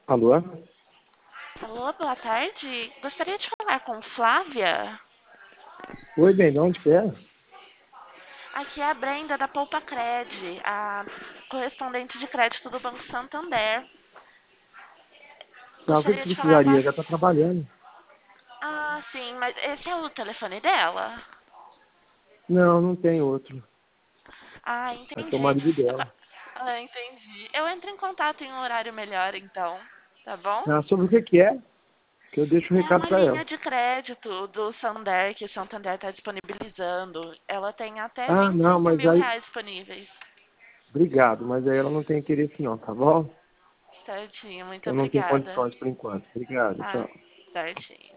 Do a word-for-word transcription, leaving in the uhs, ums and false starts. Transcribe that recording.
Alô? Alô, boa tarde. Gostaria de falar com Flávia. Oi, bem, de onde que é? Aqui é a Brenda da Poupa Cred, a correspondente de crédito do Banco Santander. Tá, o que que Gostaria você de falar com a... precisaria? Já tá trabalhando. Ah, sim, mas esse é o telefone dela? Não, não tem outro. Ah, Vai ser o entendi. marido Eu... dela. Ah, entendi. Eu entro em contato em um horário melhor, então. Tá bom? Ah, sobre o que que é? Que eu deixo o É recado uma pra ela. linha de crédito do Santander que o Santander está disponibilizando. Ela tem até Ah, vinte e não, cinco mas mil aí... reais disponíveis. Obrigado, mas aí ela não tem interesse não, tá bom? Certinho, muito Eu não tenho obrigada. condições por enquanto. Obrigado, Ah, tchau. certinho.